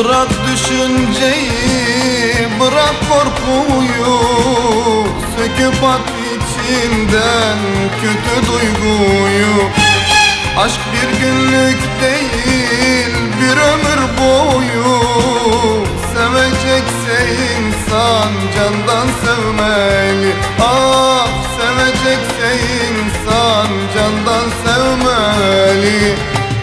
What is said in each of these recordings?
Bırak düşünceyi, bırak korkuyu, söküp at içinden kötü duyguyu. Aşk bir günlük değil, bir ömür boyu. Sevecekse insan candan sevmeli. Ah, sevecekse insan candan sevmeli.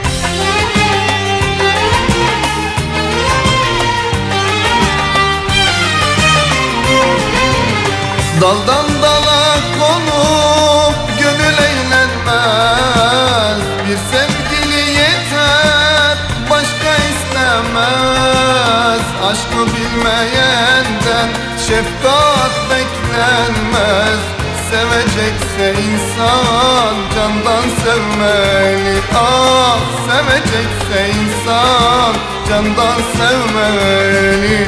Daldan dala konup gönül eğlenmez. Bir sevgili yeter, başka istemez. Aşkı bilmeyenden şefkat beklenmez. Sevecekse insan candan sevmeli. Ah, sevecekse insan candan sevmeli.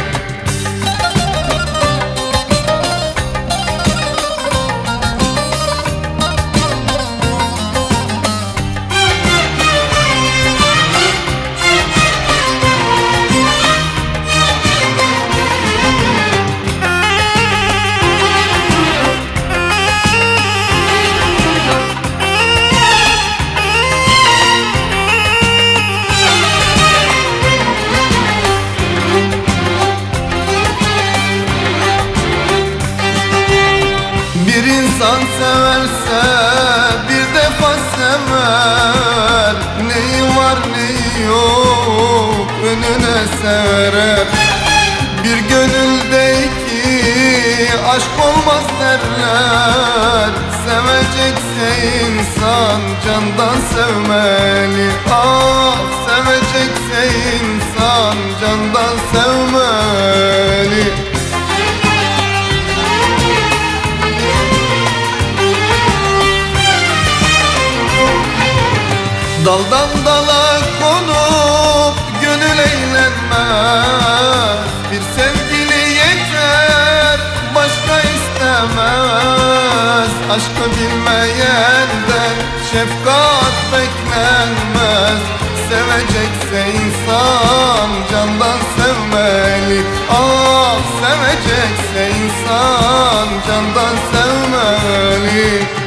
Bir insan severse bir defa sever. Neyi var neyi yok önüne serer. Bir gönülde iki aşk olmaz derler. Sevecekse insan candan sevmeli. Ah, sevecekse insan candan sevmeli. Daldan dala konup gönül eğlenmez. Bir sevgili yeter, başka istemez. Aşkı bilmeyenden şefkat beklenmez. Sevecekse insan candan sevmeli. Ah, sevecekse insan candan sevmeli.